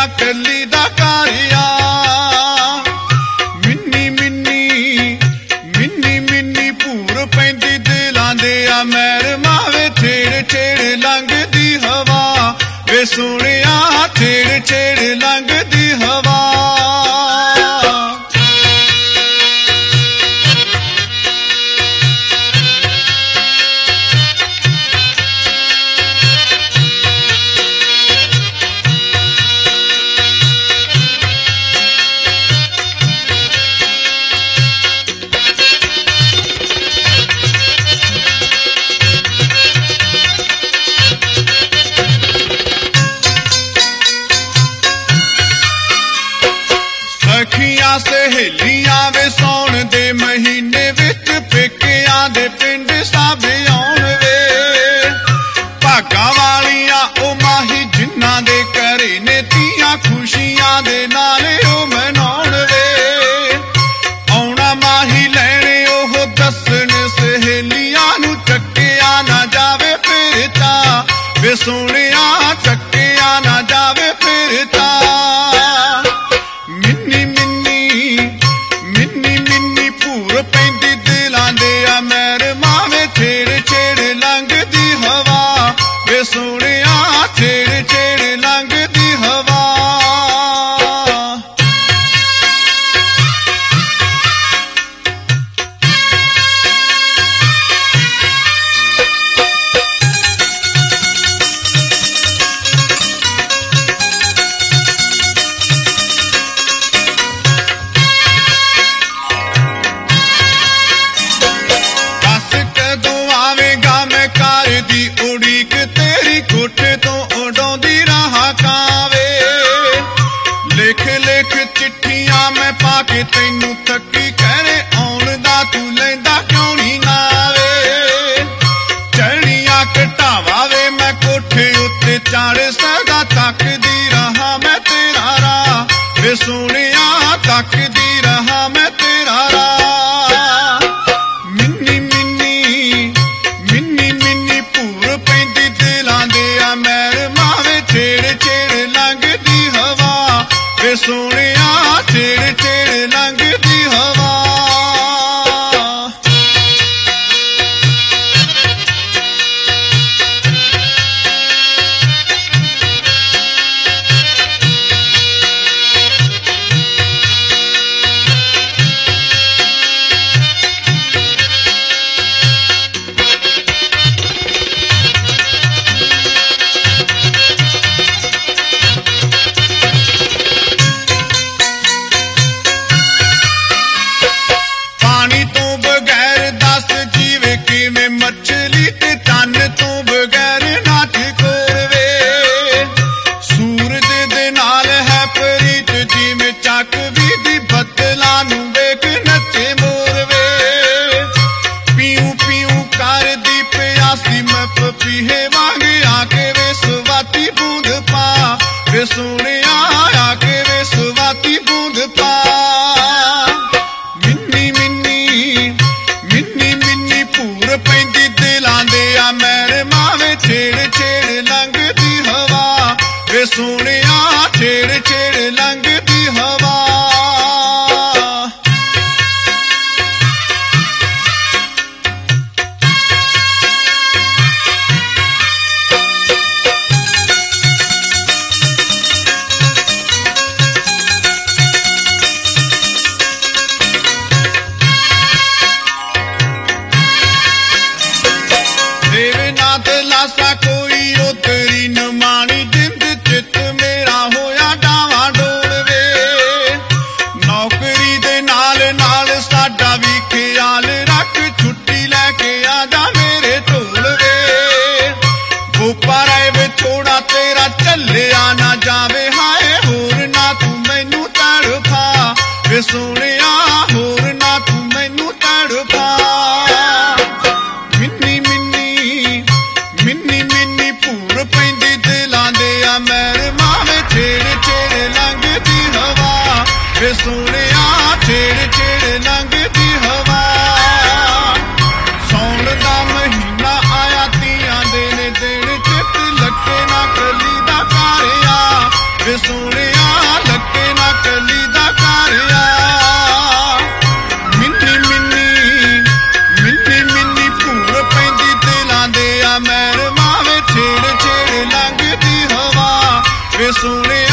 कली दा कारिया मिन्नी मिन्नी मिन्नी मिन्नी भूर पैंदी दिलां दे आ मैर मावे छेड़ छेड़ लंघदी हवा वे सोहणिया छेड़ छेड़ लंघदी हवा सखियां सहेलियां वे सौण दे महीने विच पेकियां दे पिंड सब आउण वे भागा वालियां ओ माही जिन्हां दे घरे ने तियां खुशियां दे नाल ओ मनाउण वे आउणा माही लैणे ओह दस्सण सहेलियां नूं चक्किया ना जावे फिरता वे सोहणिया चक्किया ना जावे फिरता छेड़ छेड़ लंघदी हवा वे सोहणिया छेड़ छेड़ लंघदी हवा दी उड़ीक तेरी कोठे तो उड़ाउंदी रहा कावे लिख लिख चिट्ठियां मैं पाके तैनू थकी कहरे आउण दा तू लैंदा क्यों नहीं नावे चढ़िया घटावा वे मैं कोठे उत्ते चढ़ सदा तकदी रहा मैं तेरा राह वे सोहणिया तकदी रहा मैं तेरा राह छेड़ छेड़ लंघदी हवा वे सोहणिया छेड़ छेड़ लंघदी हवा मछली ते तन तो बगैर नाच कोरवे सूरज दे नाल है प्रीत जिवें चक भी दी बदलां नूं वेख नचे मोरवे पीऊ पीऊ कर दी प्यासी मैं पपीहे वांग आके वे स्वाती बूंद पा वे सोहणिया आके वे स्वाती बूंद पा मिन्नी मिन्नी मिन्नी मिन्नी भूर पैंदी दिलां दे आ मैर मावे छेड़ छेड़ लंघदी हवा वे सोहणिया छेड़ छेड़ लंघदी हवा लासा कोई उतरी न मानी जिंद चित मेरा होया डावा डोल वे नौकरी दे नाल नाल साडा भी ख्याल रख छुट्टी लैके आ जा मेरे ढोल वे गोपा रहे वे छोड़ा तेरा चलिया ना जावे हाय होर ना तू मैनू तड़फा वे सोहणिया होर ना तू मैनू तड़फा मिन्नी मिन्नी मिन्नी मिन्नी भूर पैंदी दिलां दे आ मैर मावे छेड़ छेड़ लंघदी हवा वे सोहणिया छेड़ छेड़ लंघदी हवा सौण दा महीना आया तियां दे ने दिन चित लगे ना कली दा कारिया वे सोहणिया ਸੋਹਣਿਆ